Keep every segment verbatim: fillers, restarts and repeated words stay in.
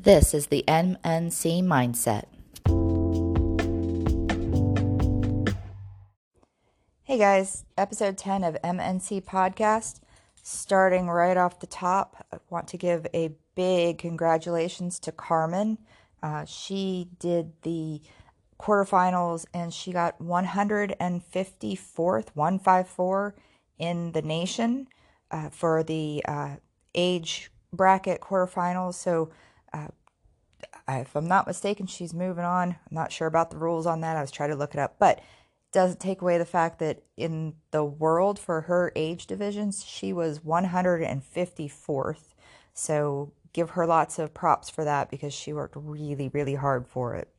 This is the M N C Mindset. Hey guys, episode ten of M N C Podcast. Starting right off the top, I want to give a big congratulations to Carmen. Uh, she did the quarterfinals and she got one hundred fifty-fourth, one fifty-four in the nation uh, for the uh, age bracket quarterfinals. So uh, if I'm not mistaken, she's moving on. I'm not sure about the rules on that. I was trying to look it up, but it doesn't take away the fact that in the world for her age divisions, she was one hundred fifty-fourth. So give her lots of props for that because she worked really, really hard for it.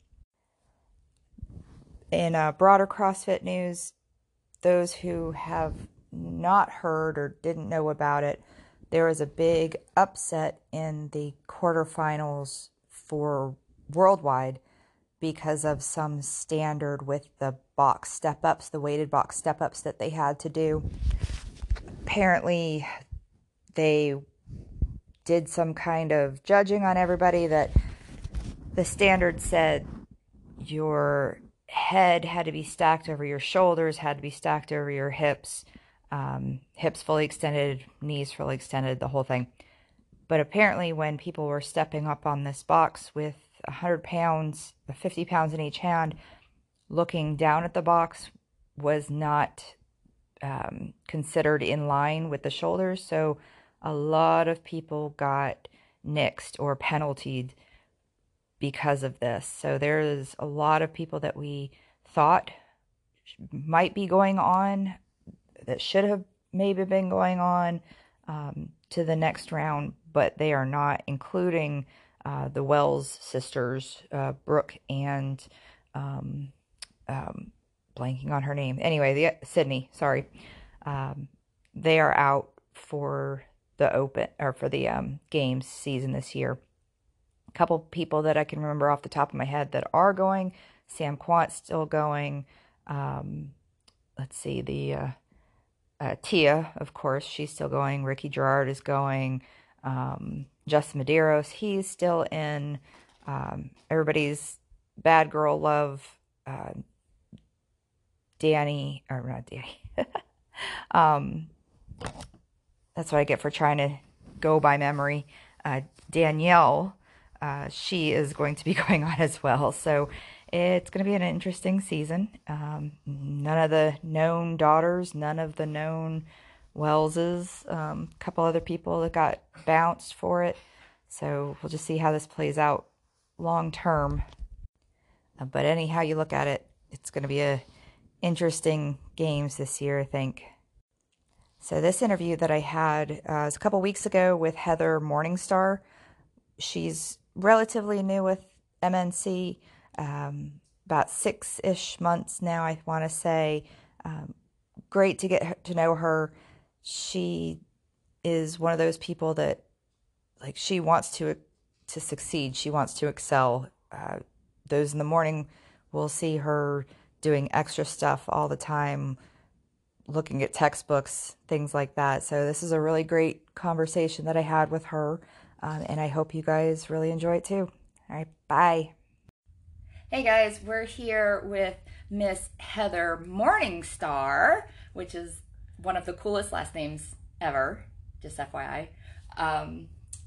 In uh, broader CrossFit news, those who have not heard or didn't know about it, there was a big upset in the quarterfinals for worldwide because of some standard with the box step-ups, the weighted box step-ups that they had to do. Apparently, they did some kind of judging on everybody that the standard said your head had to be stacked over your shoulders, had to be stacked over your hips, um, hips fully extended, knees fully extended, the whole thing. But apparently when people were stepping up on this box with one hundred pounds, fifty pounds in each hand, looking down at the box was not um, considered in line with the shoulders. So a lot of people got nixed or penaltied because of this. So there's a lot of people that we thought might be going on, that should have maybe been going on um, to the next round, but they are not, including uh, the Wells sisters, uh, Brooke and um, um, blanking on her name. Anyway, the Sydney, sorry. Um, they are out for the open or for the um, games season this year. A couple people that I can remember off the top of my head that are going. Sam Quant's still going. Um, let's see, the uh, uh, Tia, of course, she's still going. Ricky Gerard is going. Um, Justin Medeiros, he's still in. Um, everybody's bad girl love. Uh, Danny, or not Danny. um, that's what I get for trying to go by memory. Uh, Danielle. Uh, she is going to be going on as well. So it's going to be an interesting season. Um, none of the known daughters, none of the known Wellses, um, a couple other people that got bounced for it. So we'll just see how this plays out long term. Uh, but anyhow you look at it, it's going to be a interesting games this year, I think. So this interview that I had uh, was a couple weeks ago with Heather Morningstar. She's relatively new with M N C, um, about six-ish months now, I want to say. Um, great to get to know her. She is one of those people that, like, she wants to to succeed. She wants to excel. Uh, those in the morning will see her doing extra stuff all the time, looking at textbooks, things like that. So this is a really great conversation that I had with her. Um, and I hope you guys really enjoy it too. All right, bye. Hey guys, we're here with Miss Heather Morningstar, which is one of the coolest last names ever, just F Y I. Um,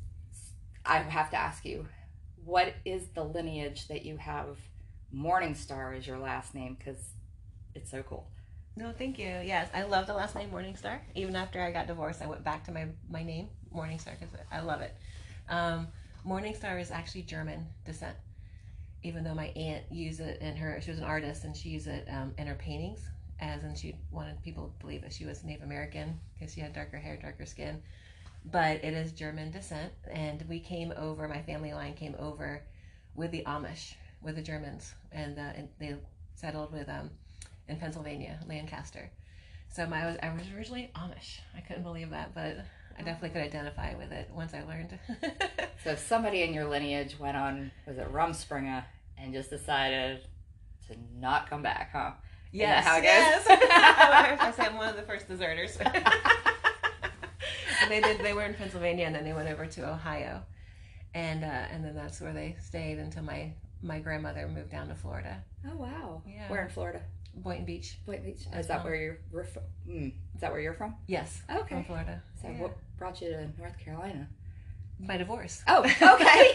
I have to ask you, what is the lineage that you have Morningstar as your last name? Because it's so cool. No, thank you. Yes, I love the last name Morningstar. Even after I got divorced, I went back to my, my name, Morningstar, because I love it. Um, Morningstar is actually German descent, even though my aunt used it in her, she was an artist and she used it um, in her paintings, as in she wanted people to believe that she was Native American because she had darker hair, darker skin. But it is German descent, and we came over, my family line came over with the Amish, with the Germans, and, uh, and they settled with um, in Pennsylvania, Lancaster. So my, I was, I was originally Amish. I couldn't believe that, but I definitely could identify with it once I learned. So somebody in your lineage went on, was it Rumspringa, and just decided to not come back, huh? Yes. Isn't that how it goes? Yes. I say I'm one of the first deserters. And they did. They were in Pennsylvania, and then they went over to Ohio. and uh, and then that's where they stayed until my my grandmother moved down to Florida. Oh wow. Yeah. Where in Florida? Boynton Beach. Boynton Beach. That's Is that from- where you're? We're fr- mm, is that where you're from? Yes. Okay. From Florida. So Yeah. what brought you to North Carolina? My divorce. Oh, okay.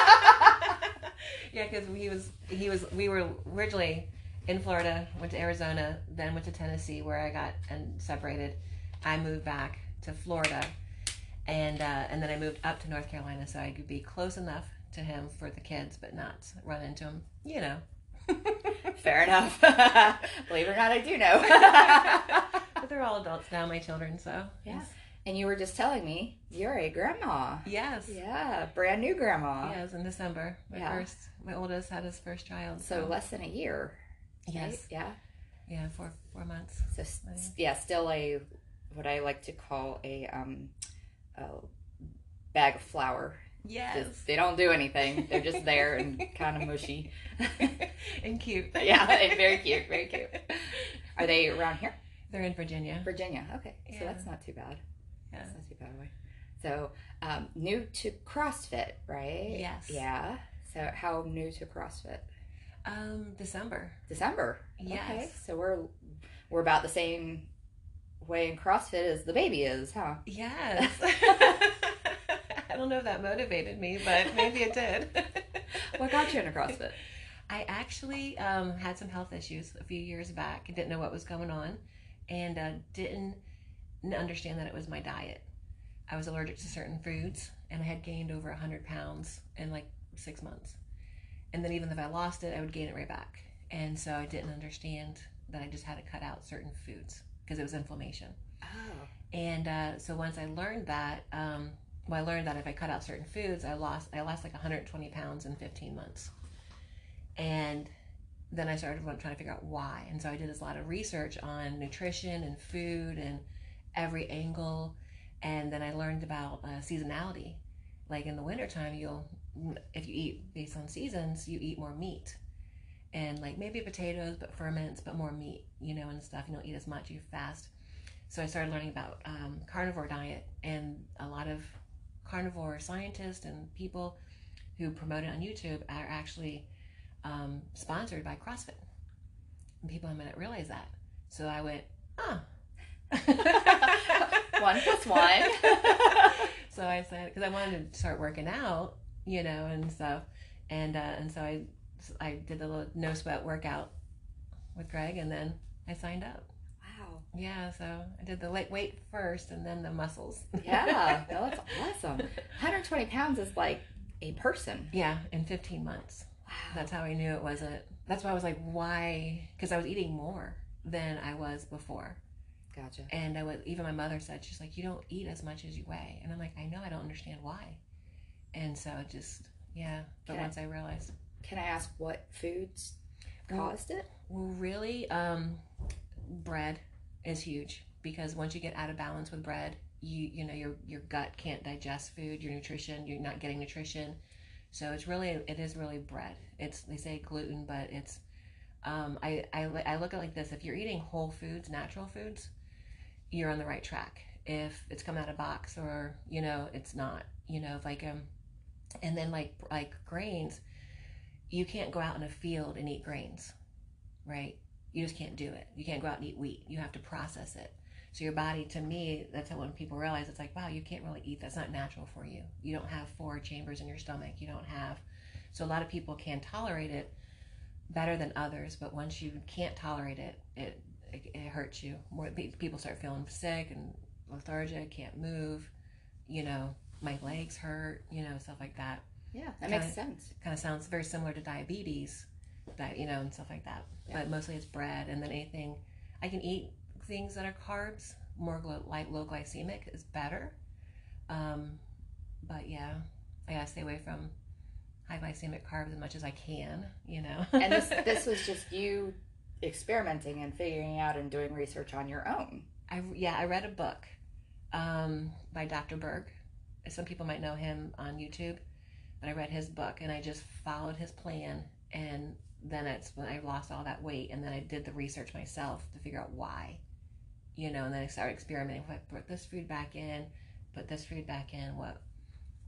Yeah, because he was he was we were originally in Florida, went to Arizona, then went to Tennessee where I got and separated. I moved back to Florida, and uh, and then I moved up to North Carolina so I could be close enough to him for the kids, but not run into him. You know. Fair enough. Believe it or not, I do know. But they're all adults now, my children. So Yeah. yes. And you were just telling me you're a grandma. Yes. Yeah, brand new grandma. Yeah, it was in December. My Yeah. first, my oldest had his first child. So less than a year. yes, Right? Yeah. yeah, four four months. So s- yeah, still a what I like to call a um a bag of flour. Yes, Just- they don't do anything. They're just there and kind of mushy. and cute. Yeah, and very cute, very cute. Are they around here? They're in Virginia. Virginia. Okay, so Yeah. that's not too bad. Yeah. That's not too bad away. So um, new to CrossFit, right? Yes. Yeah. So how new to CrossFit? Um, December. December. Yes. Okay. So we're we're about the same way in CrossFit as the baby is, huh? Yes. I don't know if that motivated me, but maybe it did. What got you into CrossFit? I actually um, had some health issues a few years back. I didn't know what was going on, and uh, didn't understand that it was my diet. I was allergic to certain foods, and I had gained over one hundred pounds in like six months. And then even if I lost it, I would gain it right back. And so I didn't understand that I just had to cut out certain foods because it was inflammation. Oh. And uh, so once I learned that, um, well, I learned that if I cut out certain foods, I lost I lost like one hundred twenty pounds in fifteen months. And then I started trying to figure out why. And so I did this lot of research on nutrition and food and every angle. And then I learned about uh, seasonality. Like in the wintertime, you'll, if you eat based on seasons, you eat more meat. And like maybe potatoes, but ferments, but more meat, you know, and stuff. You don't eat as much, you fast. So I started learning about um, carnivore diet, and a lot of carnivore scientists and people who promote it on YouTube are actually um, sponsored by CrossFit. And people might not realize that. So I went, oh. One plus one. So I said, because I wanted to start working out, you know, and stuff. And, uh, and so I, I did the little no sweat workout with Greg, and then I signed up. Wow. Yeah, so I did the light weight first and then the muscles. Yeah, no, that's awesome. one hundred twenty pounds is like a person. Yeah, in fifteen months. Wow. That's how I knew it wasn't. That's why I was like, why? Because I was eating more than I was before. Gotcha. And I was, even my mother said, she's like, you don't eat as much as you weigh. And I'm like, I know, I don't understand why. And so it just, yeah. But Okay. once I realized. Can I ask what foods Well- caused it? Well, really, um, bread is huge, because once you get out of balance with bread, you you know your your gut can't digest food, your nutrition, you're not getting nutrition. So it's really it is really bread. It's they say gluten, but it's um, I, I I look at it like this: if you're eating whole foods, natural foods, you're on the right track. If it's coming out of box, or you know it's not, you know, if like um, and then like like grains, you can't go out in a field and eat grains. Right? You just can't do it. You can't go out and eat wheat. You have to process it. So your body, to me, that's how when people realize it's like, wow, you can't really eat. That's not natural for you. You don't have four chambers in your stomach. You don't have. So a lot of people can tolerate it better than others, but once you can't tolerate it, it it, it hurts you. More people start feeling sick and lethargic, can't move. You know, my legs hurt. You know, stuff like that. Yeah, that Kinda- makes sense. Kind of sounds very similar to diabetes. That, you know, and stuff like that. Yeah. But mostly it's bread, and then anything I can eat things that are carbs, more glo- like low glycemic is better. Um, but yeah, I gotta stay away from high glycemic carbs as much as I can. You know. And this this was just you experimenting and figuring out and doing research on your own. I yeah I read a book um, by Doctor Berg. Some people might know him on YouTube, but I read his book and I just followed his plan, and then it's when I lost all that weight, and then I did the research myself to figure out why, you know, and then I started experimenting. If I put this food back in, put this food back in, what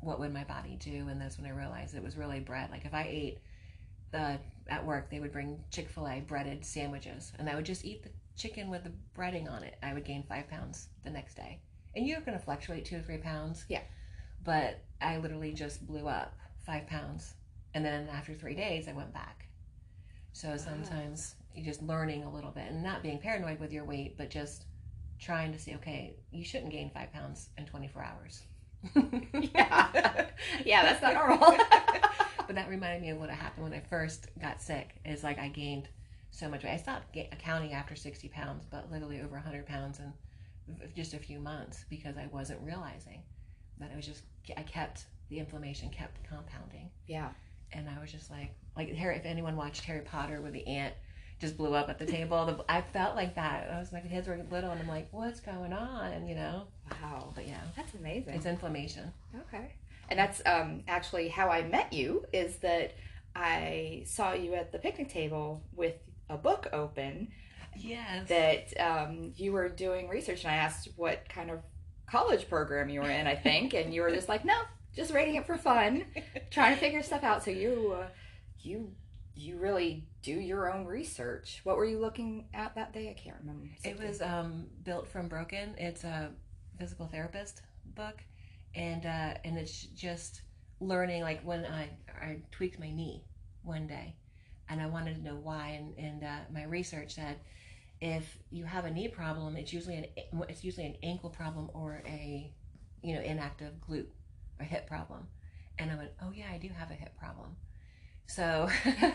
what would my body do? And that's when I realized it was really bread. Like if I ate uh, at work, they would bring Chick-fil-A breaded sandwiches, and I would just eat the chicken with the breading on it. I would gain five pounds the next day. And you're going to fluctuate two or three pounds. Yeah. But I literally just blew up five pounds. And then after three days, I went back. So sometimes you're just learning a little bit and not being paranoid with your weight, but just trying to see, okay, you shouldn't gain five pounds in twenty-four hours. Yeah. Yeah, that's not normal. But that reminded me of what happened when I first got sick. Is like I gained so much weight. I stopped ga- counting after sixty pounds, but literally over one hundred pounds in just a few months because I wasn't realizing that it was just, I kept, the inflammation kept compounding. Yeah. And I was just like, like Harry, if anyone watched Harry Potter where the ant just blew up at the table, the, I felt like that. I was like, the kids were little and I'm like, what's going on, you know? Wow. But yeah. That's amazing. It's inflammation. Okay. And that's um, actually how I met you, is that I saw you at the picnic table with a book open. Yes. That um, you were doing research, and I asked what kind of college program you were in, I think, and you were just like, no, just reading it for fun, trying to figure stuff out. So you, uh, you, you really do your own research. What were you looking at that day? I can't remember. It was um, Built from Broken. It's a physical therapist book, and uh, and it's just learning. Like when I I tweaked my knee one day, and I wanted to know why, and and uh, my research said, if you have a knee problem, it's usually an it's usually an ankle problem or a, you know, inactive glute or hip problem. And I went, oh yeah, I do have a hip problem. So,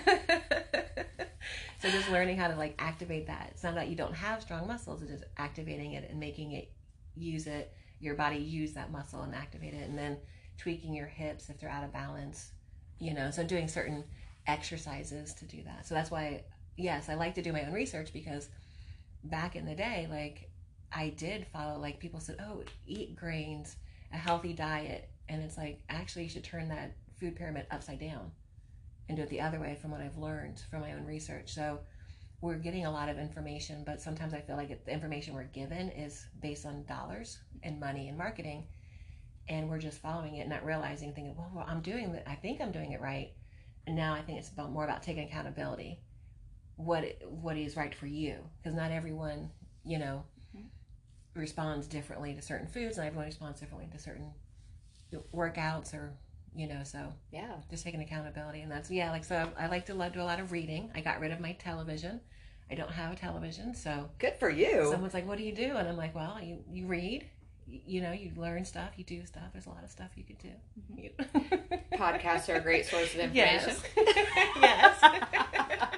so just learning how to like activate that. It's not that you don't have strong muscles; it's just activating it and making it use it. Your body use that muscle and activate it, and then tweaking your hips if they're out of balance. You know, so doing certain exercises to do that. So that's why, yes, I like to do my own research, because back in the day, like I did follow, like people said, oh, eat grains, a healthy diet. And it's like, actually you should turn that food pyramid upside down and do it the other way from what I've learned from my own research. So we're getting a lot of information, but sometimes I feel like it, the information we're given is based on dollars and money and marketing. And we're just following it, not realizing, thinking, well, well I'm doing it. I think I'm doing it right. And now I think it's about more about taking accountability. What what is right for you, because not everyone, you know, mm-hmm. responds differently to certain foods, and everyone responds differently to certain workouts, or you know, so yeah, just taking accountability. And that's, yeah, like, so I like to do a lot of reading. I got rid of my television. I don't have a television, so good for you. Someone's like, what do you do? And I'm like, well, you you read, you, you know, you learn stuff, you do stuff. There's a lot of stuff you could do. Mm-hmm. Podcasts are a great source of information. Yes. Yes.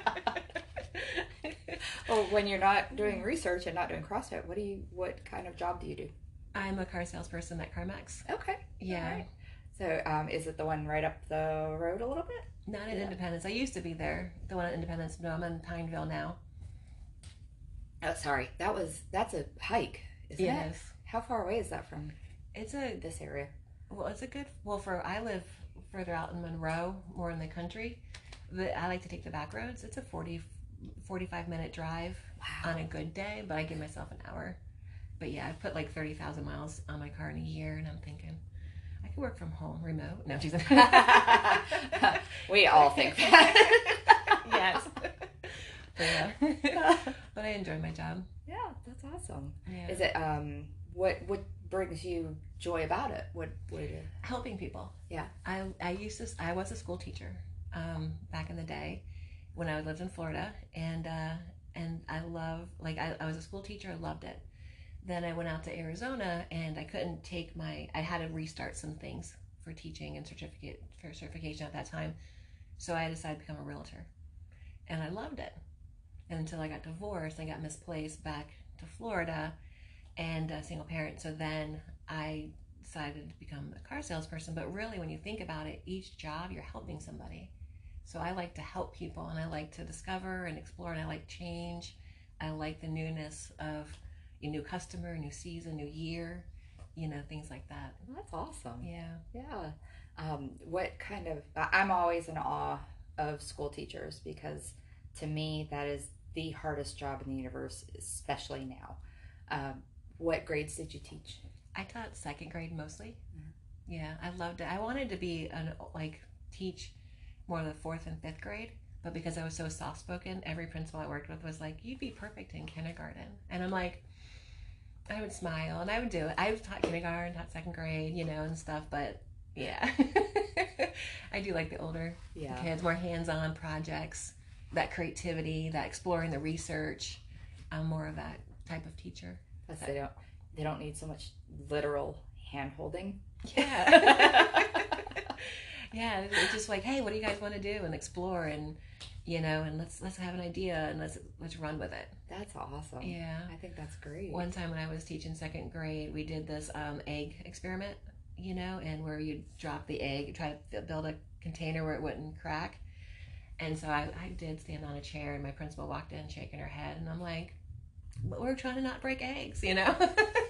Well, when you're not doing research and not doing CrossFit, what do you? What kind of job do you do? I'm a car salesperson at CarMax. Okay. Yeah. Right. So, um, is it the one right up the road a little bit? Not at yeah. Independence. I used to be there. The one at Independence. No, I'm in Pineville now. Oh, sorry. That was that's a hike, isn't yes. it? How far away is that from? It's a this area. Well, it's a good. Well, for I live further out in Monroe, more in the country. But I like to take the back roads. It's a forty, forty-five minute drive wow. on a good day, but I give myself an hour. But yeah, I've put like thirty thousand miles on my car in a year, and I'm thinking I could work from home, remote. No, she's. We all think that. Yes. But yeah, but I enjoy my job. Yeah, that's awesome. Yeah. Is it um what what brings you joy about it? What what is it? Helping people. Yeah. I I used to I was a school teacher um, back in the day when I lived in Florida, and uh, and I love like I, I was a school teacher. I loved it. Then I went out to Arizona, and I couldn't take my I had to restart some things for teaching and certificate for certification at that time. So I decided to become a realtor, and I loved it. And until I got divorced, I got misplaced back to Florida, and a single parent. So then I decided to become a car salesperson. But really, when you think about it, each job you're helping somebody. So I like to help people, and I like to discover and explore, and I like change. I like the newness of a new customer, new season, new year, you know, things like that. That's awesome. Yeah. Yeah. Um, what kind of, I'm always in awe of school teachers, because to me, that is the hardest job in the universe, especially now. Um, what grades did you teach? I taught second grade mostly. Mm-hmm. Yeah, I loved it. I wanted to be an like teach more of the fourth and fifth grade, but because I was so soft spoken, every principal I worked with was like, "You'd be perfect in kindergarten," and I'm like, I would smile and I would do it. I've taught kindergarten, taught second grade, you know, and stuff, but yeah, I do like the older Yeah. kids, more hands-on projects, that creativity, that exploring the research. I'm more of that type of teacher. Plus, they don't they don't need so much literal hand holding. Yeah. Yeah, it's just like, hey, what do you guys want to do, and explore, and you know, and let's let's have an idea and let's let's run with it. That's awesome. Yeah, I think that's great. One time when I was teaching second grade, we did this um, egg experiment, you know, and where you drop the egg, try to build a container where it wouldn't crack. And so I, I did stand on a chair, and my principal walked in shaking her head, and I'm like, but we're trying to not break eggs, you know.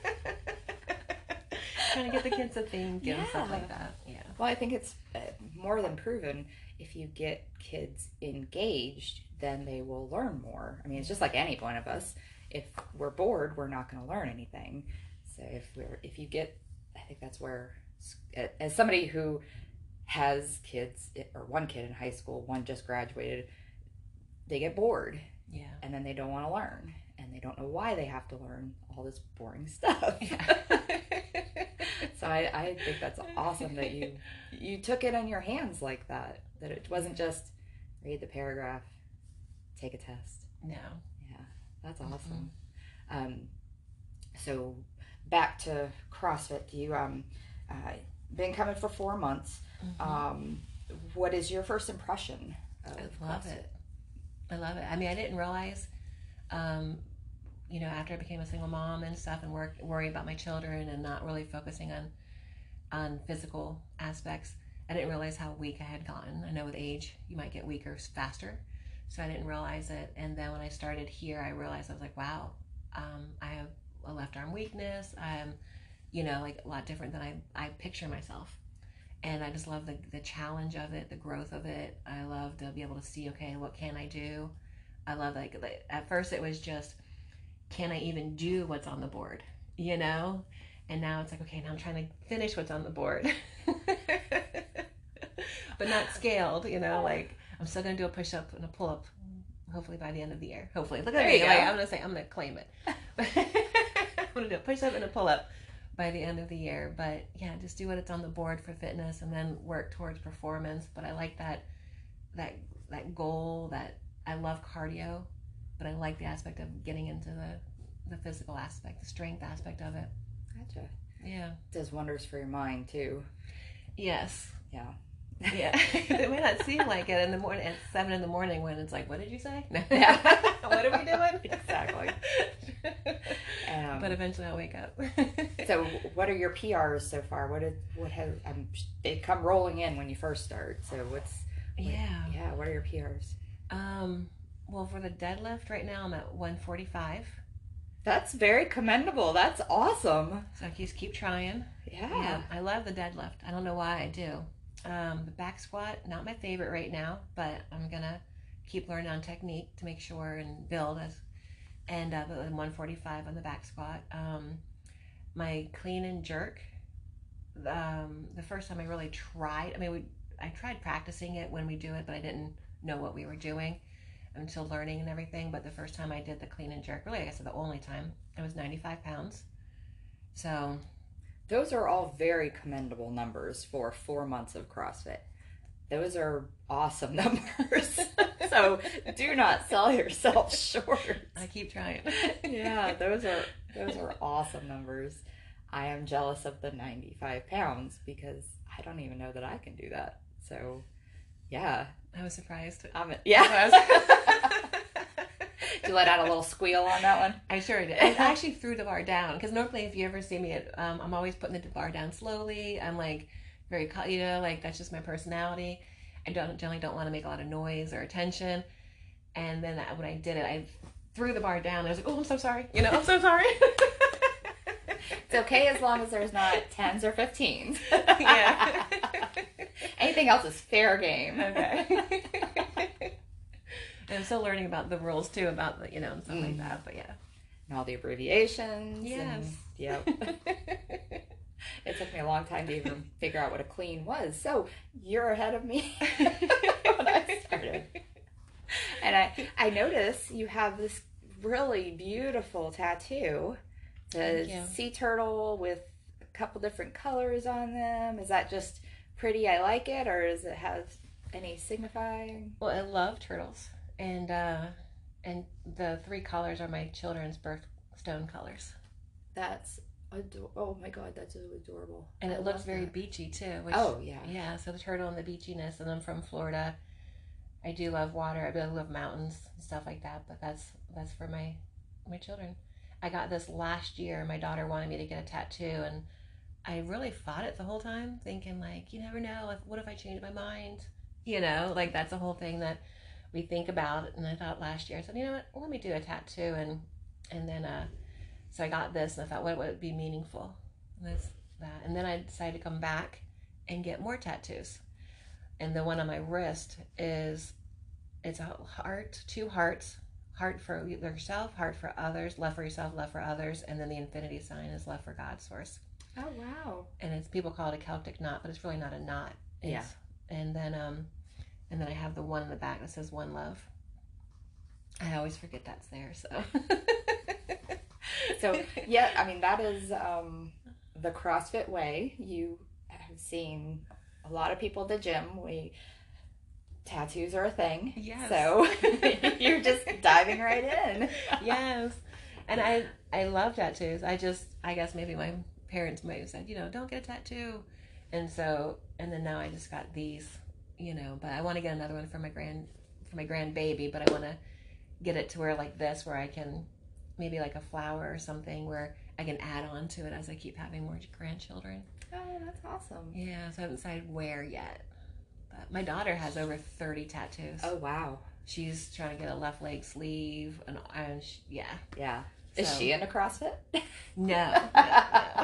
Trying to get the kids to think and Yeah. stuff like that. Yeah. Well, I think it's uh, more than proven. If you get kids engaged, then they will learn more. I mean, it's just like any one of us. If we're bored, we're not going to learn anything. So if we're, if you get, I think that's where, as somebody who has kids, or one kid in high school, one just graduated, they get bored. Yeah. And then they don't want to learn. And they don't know why they have to learn all this boring stuff. Yeah. So I, I think that's awesome that you you took it in your hands like that. That it wasn't just read the paragraph, take a test. No. Yeah, that's awesome. Mm-hmm. Um, so back to CrossFit. You um, uh, been coming for four months. Mm-hmm. Um, what is your first impression of I love CrossFit? it. I love it. I mean, I didn't realize, um, you know, after I became a single mom and stuff, and work worry about my children and not really focusing on on physical aspects, I didn't realize how weak I had gotten. I know with age you might get weaker faster, so I didn't realize it. And then when I started here, I realized I was like, wow, um, I have a left arm weakness. I'm, you know, like a lot different than I I picture myself. And I just love the, the challenge of it, the growth of it. I love to be able to see, okay, what can I do? I love like, like at first it was just, can I even do what's on the board, you know? And now it's like, okay, now I'm trying to finish what's on the board. But not scaled, you know, like I'm still going to do a push-up and a pull-up, hopefully by the end of the year. Hopefully. Look at There me. you Like, go. I'm going to say, I'm going to claim it. I'm going to do a push-up and a pull-up by the end of the year. But yeah, just do what it's on the board for fitness and then work towards performance. But I like that, that, that goal, that I love cardio, but I like the aspect of getting into the, the physical aspect, the strength aspect of it. Gotcha. Yeah. It does wonders for your mind too. Yes. Yeah. Yeah. It may not seem like it in the morning at seven in the morning when it's like, what did you say? No. Yeah. What are we doing? Exactly. Um, But eventually I'll wake up. So, what are your P Rs so far? What did what have um, they come rolling in when you first start? So what's what, Yeah. yeah? What are your P Rs? Um. Well, for the deadlift right now, I'm at one forty-five. That's very commendable. That's awesome. So I just keep trying. Yeah. Yeah. I love the deadlift. I don't know why I do. Um, the back squat, not my favorite right now, but I'm gonna keep learning on technique to make sure and build as. And uh, but one forty-five on the back squat. Um, my clean and jerk. Um, the first time I really tried. I mean, we I tried practicing it when we do it, but I didn't know what we were doing until learning and everything. But the first time I did the clean and jerk, really, I guess the only time, it was ninety-five pounds. So Those are all very commendable numbers for four months of CrossFit. Those are awesome numbers. So do not sell yourself short. I keep trying. Yeah, those are those are awesome numbers. I am jealous of the ninety-five pounds because I don't even know that I can do that. So, yeah, I was surprised. I'm a, yeah. Did you let out a little squeal on that one? I sure did. I actually threw the bar down because normally, if you ever see me, at, um, I'm always putting the bar down slowly. I'm like very, you know, like that's just my personality. I don't generally don't want to make a lot of noise or attention. And then when I did it, I threw the bar down. I was like, "Oh, I'm so sorry. You know, I'm so sorry." It's okay as long as there's not tens or fifteens. Yeah. Anything else is fair game. Okay. And I'm still learning about the rules too, about the, you know, and stuff mm. like that. But yeah. And all the abbreviations. Yes. And, yep. It took me a long time to even figure out what a clean was. So you're ahead of me when I started. And I, I notice you have this really beautiful tattoo. The sea turtle with a couple different colors on them. Is that just pretty, I like it, or does it have any signifying? Well, I love turtles. And uh, and the three colors are my children's birthstone colors. That's ador- oh my god, that's so adorable. And I it looks very that. beachy too. Which, oh yeah, yeah. So the turtle and the beachiness, and I'm from Florida. I do love water. I really love mountains and stuff like that. But that's that's for my my children. I got this last year. My daughter wanted me to get a tattoo, and I really fought it the whole time, thinking like, you never know. Like, what if I change my mind? You know, like that's the whole thing that we think about. And I thought last year, I said, you know what? Let me do a tattoo, and and then uh. So I got this, and I thought, what would be meaningful? And this, that. And then I decided to come back and get more tattoos. And the one on my wrist is, it's a heart, two hearts, heart for yourself, heart for others, love for yourself, love for others, and then the infinity sign is love for God, source. Oh, wow. And it's, people call it a Celtic knot, but it's really not a knot. It's, yeah. And then, um, and then I have the one in the back that says one love. I always forget that's there, so... So, yeah, I mean, that is um, the CrossFit way. You have seen a lot of people at the gym. We tattoos are a thing. Yes. So you're just diving right in. Yes. And I I love tattoos. I just, I guess maybe my parents might have said, you know, don't get a tattoo. And so, and then now I just got these, you know, but I want to get another one for my grand, for my grandbaby, but I want to get it to where like this, where I can, maybe like a flower or something where I can add on to it as I keep having more grandchildren. Oh, that's awesome. Yeah, so I haven't decided where yet. But my daughter has over thirty tattoos. Oh, wow. She's trying to get a left leg sleeve, and, and she, yeah. Yeah. Is so. She into CrossFit? No. No,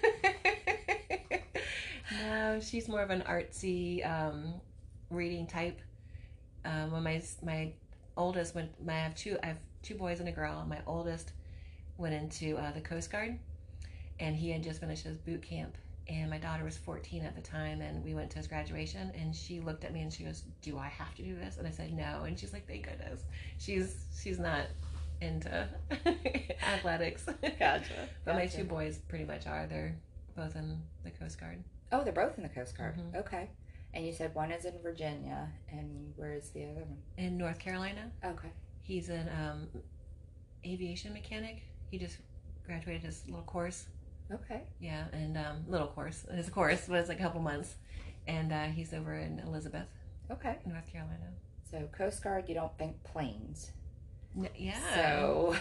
no. No, she's more of an artsy um, reading type. Um, when my my oldest went, my, I have two, I have two boys and a girl. My oldest went into uh, the Coast Guard, and he had just finished his boot camp. And my daughter was fourteen at the time, and we went to his graduation, and she looked at me and she goes, "Do I have to do this?" And I said, "No." And she's like, "Thank goodness." She's she's not into athletics. Gotcha. But gotcha. my two boys pretty much are. They're both in the Coast Guard. Oh, they're both in the Coast Guard. Mm-hmm. Okay. And you said one is in Virginia, and where is the other one? In North Carolina. Okay. He's an um, aviation mechanic. He just graduated his little course. Okay. Yeah, and um, little course. It's a course, but it's like a couple months. And uh, he's over in Elizabeth. Okay. North Carolina. So Coast Guard, you don't think planes. N- yeah. So,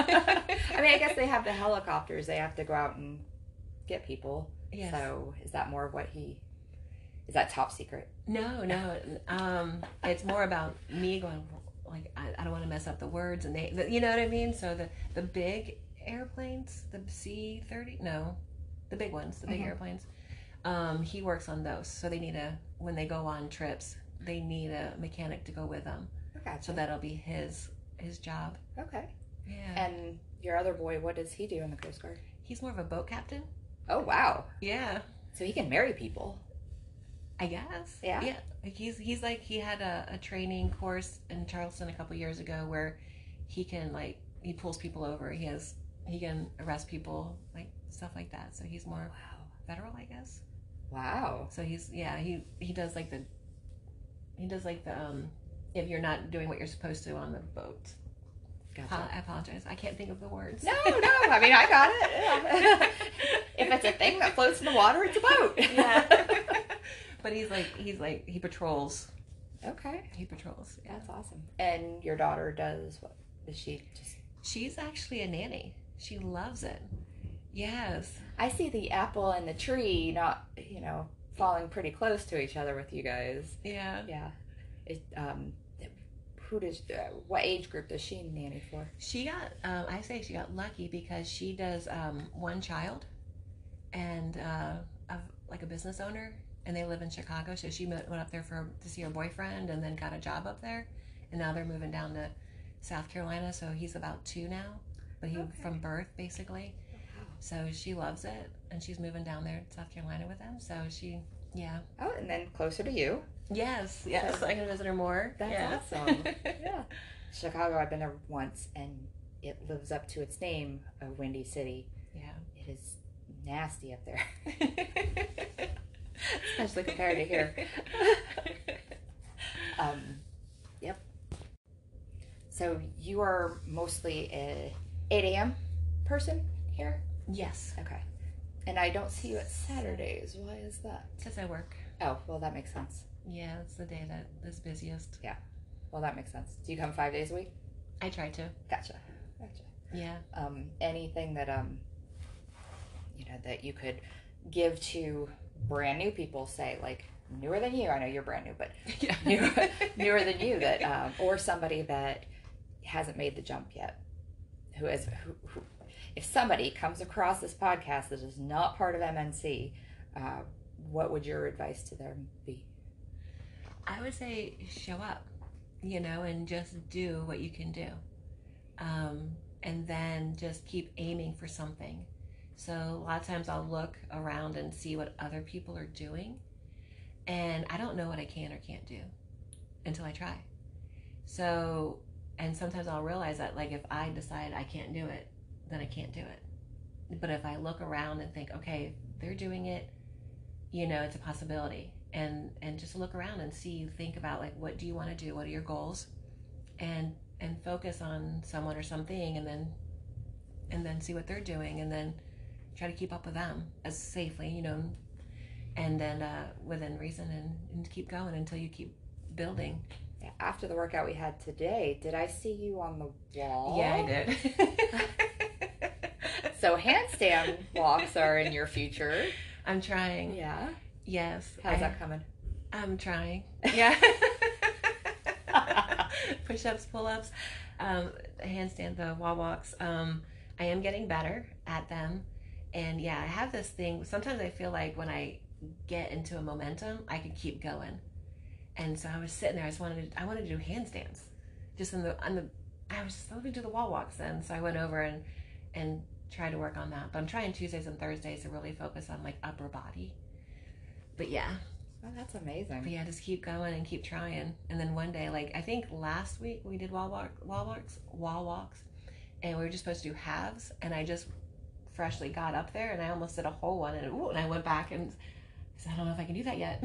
I mean, I guess they have the helicopters. They have to go out and get people. Yes. So is that more of what he, is that top secret? No, no. Um, it's more about me going, like, I, I don't want to mess up the words. And they, the, you know what I mean? So the, the big airplanes, the C thirty, no, the big ones, the big mm-hmm. airplanes, um, he works on those. So they need a, when they go on trips, they need a mechanic to go with them. Gotcha. So that'll be his his job. Okay. Yeah. And your other boy, what does he do in the Coast Guard? He's more of a boat captain. Oh, wow. Yeah. So he can marry people. I guess. Yeah. Yeah. Like he's he's like he had a, a training course in Charleston a couple years ago where he can like he pulls people over. He has he can arrest people, like stuff like that. So he's more wow. federal, I guess. Wow. So he's yeah, he he does like the he does like the um if you're not doing what you're supposed to on the boat. Gotcha. I apologize. I can't think of the words. No, no. I mean, I got it. Yeah. If it's a thing that floats in the water, it's a boat. Yeah. But he's like, he's like, he patrols. Okay. He patrols. Yeah. That's awesome. And your daughter does what? Is she just? She's actually a nanny. She loves it. Yes. I see the apple and the tree not, you know, falling pretty close to each other with you guys. Yeah. Yeah. It, um, who does, uh, what age group does she nanny for? She got, um, I say she got lucky because she does um, one child and uh, of, like a business owner, and they live in Chicago. So she went up there for to see her boyfriend and then got a job up there. And now they're moving down to South Carolina. So he's about two now, but he okay. from birth basically. So she loves it, and she's moving down there to South Carolina with them. So she, yeah. Oh, and then closer to you. Yes, yes. So I can visit her more. That's yes. awesome. Yeah. Chicago, I've been there once, and it lives up to its name, a Windy City. Yeah. It is nasty up there. Especially compared to here. um, yep. So you are mostly a eight a.m. person here? Yes. Okay. And I don't see you at Saturdays. Why is that? Because I work. Oh, well, that makes sense. Yeah, it's the day that is busiest. Yeah. Well, that makes sense. Do you come five days a week? I try to. Gotcha. Gotcha. Yeah. Um, anything that, um, you know, that you could give to brand new people, say, like, newer than you. I know you're brand new, but Yeah. newer, newer than you, that, um, or somebody that hasn't made the jump yet, who is, who, who if somebody comes across this podcast that is not part of M N C, uh, what would your advice to them be? I would say show up, you know, and just do what you can do. Um, and then just keep aiming for something. So a lot of times I'll look around and see what other people are doing. And I don't know what I can or can't do until I try. So, and sometimes I'll realize that, like, if I decide I can't do it, then I can't do it. But if I look around and think, okay, they're doing it, you know, it's a possibility. And and just look around and see, think about, like, what do you want to do? What are your goals? And and focus on someone or something, and then and then see what they're doing, and then try to keep up with them as safely, you know, and then uh, within reason, and, and keep going until you keep building. Yeah, after the workout we had today, did I see you on the wall? Yeah, I did. So handstand walks are in your future. I'm trying. Yeah. Yes. How's I, that coming? I'm trying. Yeah. Push-ups, pull-ups, um, handstand, the wall walks. Um, I am getting better at them. And yeah, I have this thing. Sometimes I feel like when I get into a momentum, I can keep going. And so I was sitting there. I just wanted to, I wanted to do handstands, just in the on the. I was just, let me do the wall walks then. So I went over and and tried to work on that. But I'm trying Tuesdays and Thursdays to really focus on, like, upper body. But yeah. Oh, that's amazing. But yeah, just keep going and keep trying. And then one day, like, I think last week we did wall walk, wall walks, wall walks, and we were just supposed to do halves. And I just freshly got up there, and I almost did a whole one, and ooh, and I went back and I said, I don't know if I can do that yet.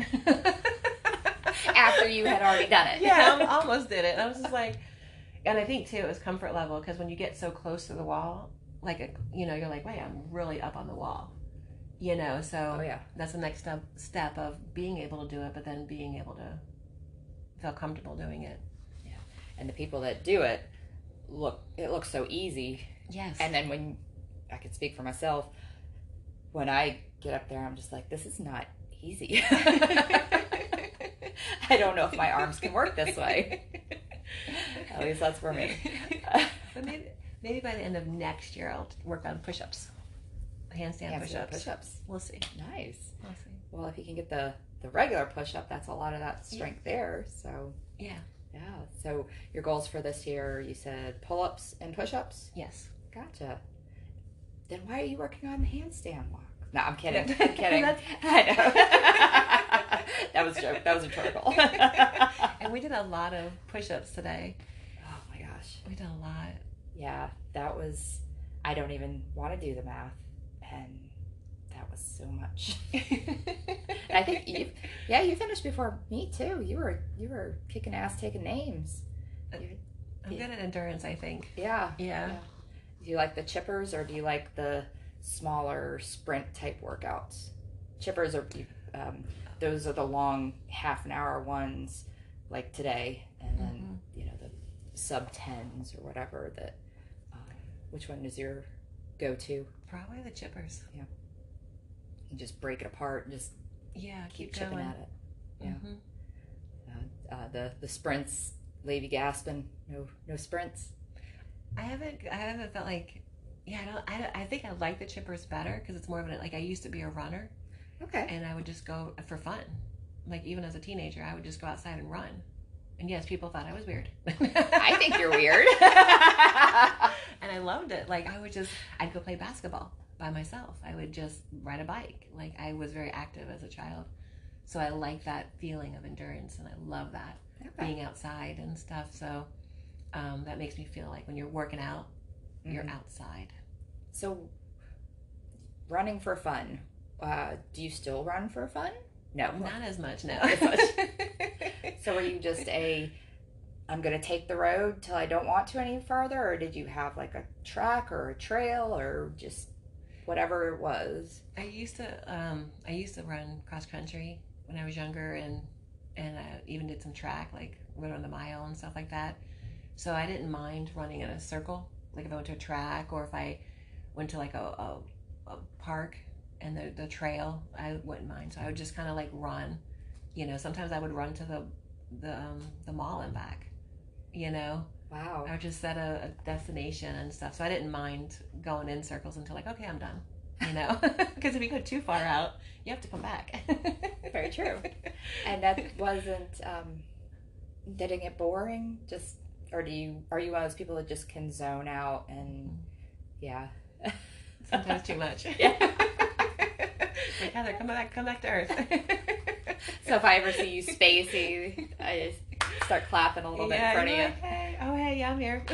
After you had already done it. Yeah, I almost did it. And I was just like, and I think too it was comfort level, because when you get so close to the wall, like, a, you know, you're like, wait, I'm really up on the wall. You know, so oh, yeah. That's the next step step of being able to do it, but then being able to feel comfortable doing it. Yeah. And the people that do it, look, it looks so easy. Yes. And then when, I can speak for myself, when I get up there, I'm just like, this is not easy. I don't know if my arms can work this way. At least that's for me. But maybe, maybe by the end of next year, I'll work on push-ups. Handstand, Handstand push-ups. push-ups. We'll see. Nice. We'll see. Well, if you can get the, the regular push-up, that's a lot of that strength yeah. there. So yeah. Yeah. So your goals for this year, you said pull-ups and push-ups? Yes. Gotcha. Then why are you working on the handstand walk? No, I'm kidding. I'm kidding. I know. That was a joke. That was rhetorical. And we did a lot of push-ups today. Oh my gosh. We did a lot. Yeah, that was, I don't even want to do the math. And that was so much. And I think you, yeah, you finished before me too. You were, you were kicking ass, taking names. You, I'm good at endurance, I think. Yeah, yeah. Yeah. Do you like the chippers, or do you like the smaller sprint type workouts? Chippers are, um, those are the long half an hour ones, like today, and then mm-hmm. you know the sub tens or whatever. That um, which one is your go to? Probably the chippers. Yeah. You just break it apart and just yeah keep, keep chipping going. at it. Yeah. Mm-hmm. Uh, uh, the the sprints, Lady gasping. No no sprints. I haven't I haven't felt like yeah I don't I, don't, I think I like the chippers better because it's more of a, like I used to be a runner. Okay. And I would just go for fun. Like even as a teenager, I would just go outside and run. And yes, people thought I was weird. I think you're weird. And I loved it. Like I would just I'd go play basketball. by myself. I would just ride a bike. Like, I was very active as a child. So I like that feeling of endurance, and I love that, okay. being outside and stuff. So um, that makes me feel like when you're working out, mm-hmm. you're outside. So running for fun, uh, do you still run for fun? No. Not as much, no. Not as much. So are you just a, I'm going to take the road till I don't want to any further, or did you have like a track or a trail or just whatever it was? I used to um, I used to run cross country when I was younger, and and I even did some track, like run on the mile and stuff like that. So I didn't mind running in a circle, like if I went to a track or if I went to like a, a, a park and the, the trail, I wouldn't mind. So I would just kind of like run, you know. Sometimes I would run to the the um, the mall and back, you know. Wow. I would just set a, a destination and stuff. So I didn't mind going in circles until like, okay, I'm done. You know, because if you go too far out, you have to come back. Very true. And that wasn't, um, did it get boring? Just, or do you, are you one of those people that just can zone out and, yeah. Sometimes too much. Yeah. Like, Heather, come back, come back to Earth. So if I ever see you spacey, I just start clapping a little yeah, bit in front of you. Like, hey, oh, hey, yeah, I'm here.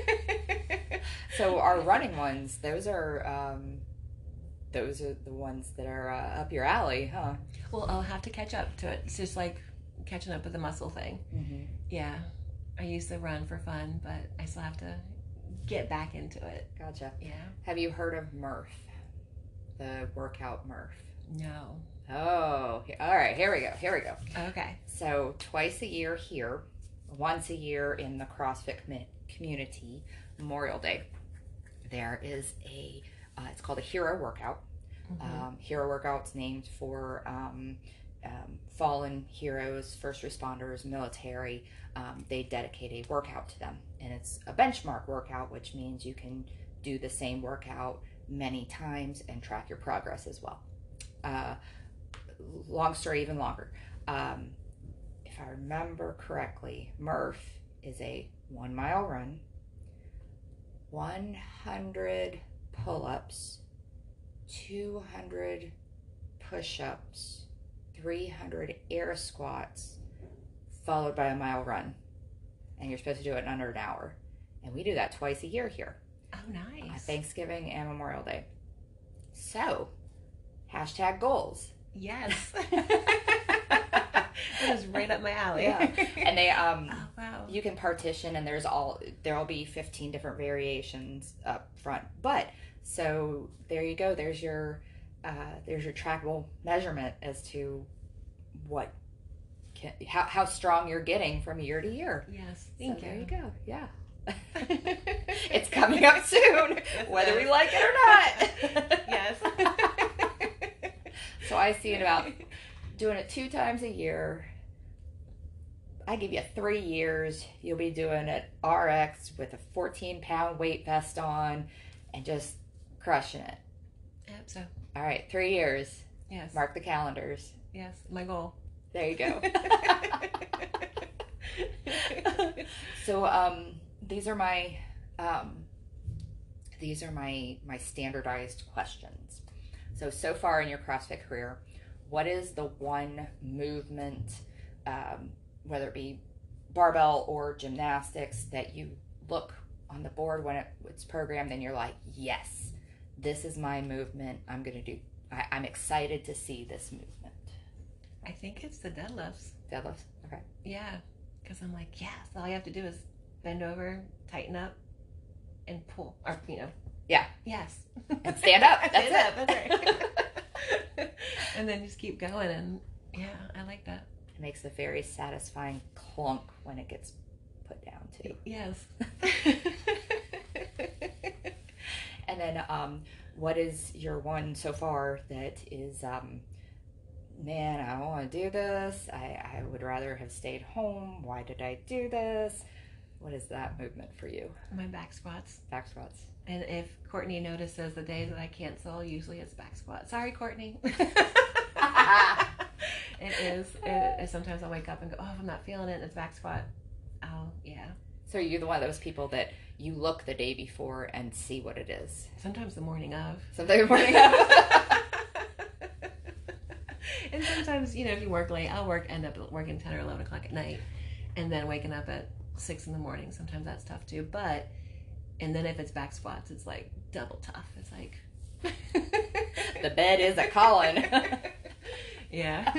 So our running ones, those are, um, those are the ones that are uh, up your alley, huh? Well, I'll have to catch up to it. It's just like catching up with the muscle thing. Mm-hmm. Yeah. I used to run for fun, but I still have to get back into it. Gotcha. Yeah. Have you heard of Murph? The workout Murph? No. Oh, all right. Here we go. Here we go. Okay. So twice a year here, once a year in the CrossFit com- community, Memorial Day, there is a Uh, it's called a hero workout. Mm-hmm. Um, hero workout's named for um, um, fallen heroes, first responders, military. Um, they dedicate a workout to them. And it's a benchmark workout, which means you can do the same workout many times and track your progress as well. Uh, long story, even longer. Um, if I remember correctly, Murph is a one mile run, one hundred pull-ups, two hundred push-ups, three hundred air squats, followed by a mile run. And you're supposed to do it in under an hour. And we do that twice a year here. Oh, nice. Uh, Thanksgiving and Memorial Day. So, hashtag goals. Yes. That is right up my alley. Yeah. And they, um, oh, wow. you can partition, and there's all, there'll be fifteen different variations up front. But, so there you go. There's your, uh, there's your trackable measurement as to what, can, how, how strong you're getting from year to year. Yes. Thank so you. There you go. Yeah. It's coming up soon, whether we like it or not. Yes. So I see it about doing it two times a year. I give you three years. You'll be doing it R X with a fourteen pound weight vest on and just crushing it. Yep, so. All right, three years. Yes. Mark the calendars. Yes, my goal. There you go. So um, these are my um, these are my my standardized questions. So so far in your CrossFit career, what is the one movement, um, whether it be barbell or gymnastics, that you look on the board when it, it's programmed and you're like, yes, this is my movement. I'm gonna do. I, I'm excited to see this movement. I think it's the deadlifts. Deadlifts. Okay. Yeah, because I'm like, yes, all you have to do is bend over, tighten up, and pull. Or, you know. Yeah. Yes. And stand up. That's stand it. Up, that's right. And then just keep going, and yeah, I like that. It makes a very satisfying clunk when it gets put down too. Yes. And then, um, what is your one so far that is, um, man, I don't want to do this. I, I would rather have stayed home. Why did I do this? What is that movement for you? My back squats. Back squats. And if Courtney notices the days that I cancel, usually it's back squat. Sorry, Courtney. It is. It, it, sometimes I'll wake up and go, oh, if I'm not feeling it, and it's back squat. Oh, yeah. So you're the one of those people that you look the day before and see what it is. Sometimes the morning of. Sometimes the morning of. And sometimes, you know, if you work late, I'll work end up working ten or eleven o'clock at night, and then waking up at six in the morning. Sometimes that's tough too. But and then if it's back squats, it's like double tough. It's like the bed is a calling. Yeah.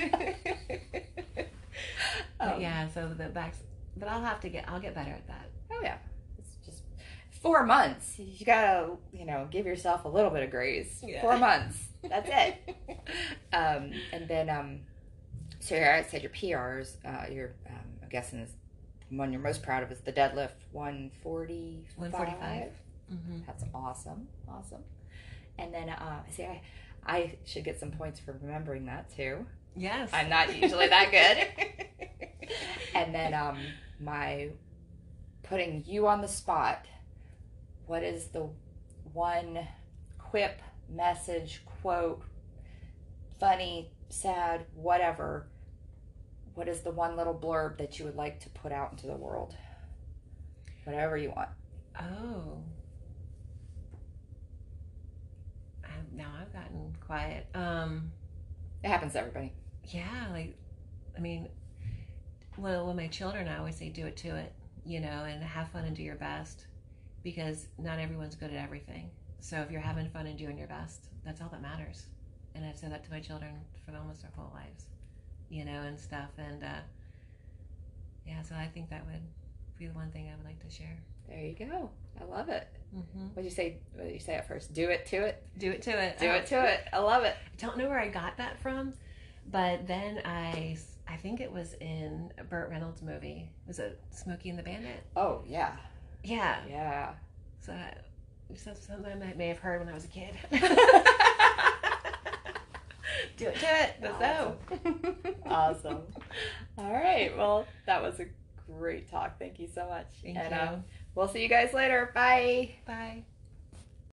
But Um, yeah, so the backs, but I'll have to get, I'll get better at that. Oh yeah, it's just four months. You gotta, you know, give yourself a little bit of grace. Yeah. Four months. That's it. um, and then, um, so I said your P Rs. Uh, your, um, I'm guessing is the one you're most proud of is the deadlift one forty-five. one forty-five. Mm-hmm. That's awesome. Awesome. And then, uh, see, I, I should get some points for remembering that too. Yes. I'm not usually that good. And then um, my putting you on the spot. What is the one quip, message, quote, funny, sad, whatever? What is the one little blurb that you would like to put out into the world? Whatever you want. Oh. I, now I've gotten quiet. Um, It happens to everybody. yeah, like, I mean, well, when my children, I always say, do it to it, you know, and have fun and do your best, because not everyone's good at everything. So if you're having fun and doing your best, that's all that matters. And I've said that to my children for almost their whole lives, you know, and stuff. And uh, yeah, so I think that would be the one thing I would like to share. There you go. I love it. Mm-hmm. What did you say? What did you say at first? Do it to it. Do it to it. Do Oh, it to it. I love it. I don't know where I got that from, but then I, I think it was in a Burt Reynolds movie. Was it Smokey and the Bandit? Oh yeah. Yeah. Yeah. So, so something I may have heard when I was a kid. Do it to it. That's Awesome. Awesome. All right. Well, that was a great talk. Thank you so much. Thank and, you. Uh, we'll see you guys later. Bye. Bye.